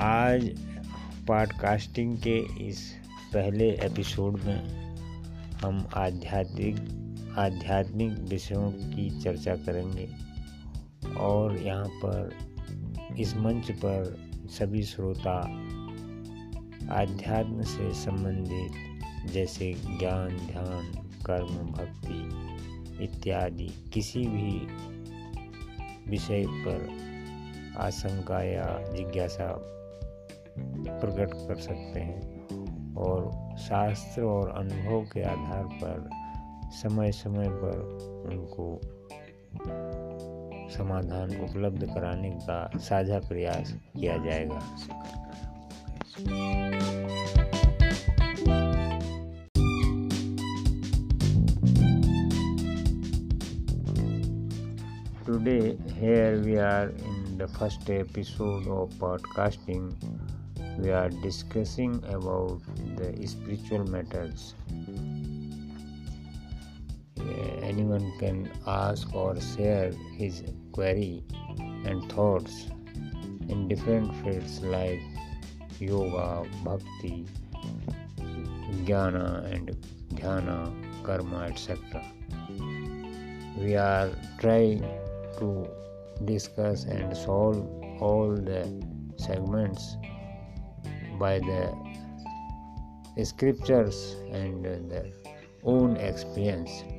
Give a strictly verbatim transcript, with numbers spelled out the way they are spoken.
आज पॉडकास्टिंग के इस पहले एपिसोड में हम आध्यात्मिक आध्यात्मिक विषयों की चर्चा करेंगे और यहाँ पर इस मंच पर सभी श्रोता आध्यात्म से संबंधित जैसे ज्ञान, ध्यान, कर्म, भक्ति इत्यादि किसी भी विषय पर आशंका या जिज्ञासा प्रकट कर सकते हैं और शास्त्र और अनुभव के आधार पर समय समय पर उनको समाधान उपलब्ध कराने का साझा प्रयास किया जाएगा। Today here we are in the first episode of podcasting. We are discussing about the spiritual matters. Anyone can ask or share his query and thoughts in different fields like yoga, bhakti, jnana and dhyana, karma, et cetera. We are trying to discuss and solve all the segments by the scriptures and their own experience.